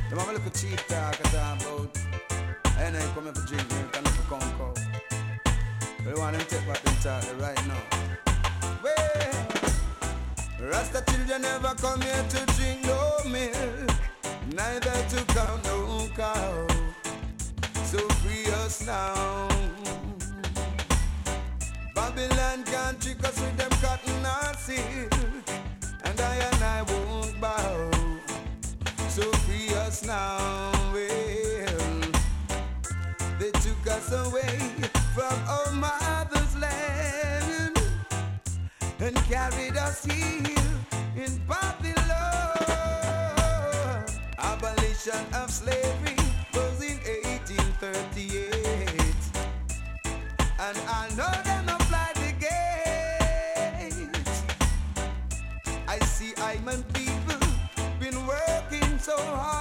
The mama look a cheap talk about. And I come here for drink milk and not for concour. But I want them take what them talk right now. Well, Rasta children never come here to drink no milk, neither to count no cow. So free us now. Babylon can't trick us with them cotton or silk, and I won't bow. So free us now. Well, they took us away from our mother's land and carried us here in Babylon. Abolition of slavery was in 1838, and I know them apply the gates. I see I'm and people been working so hard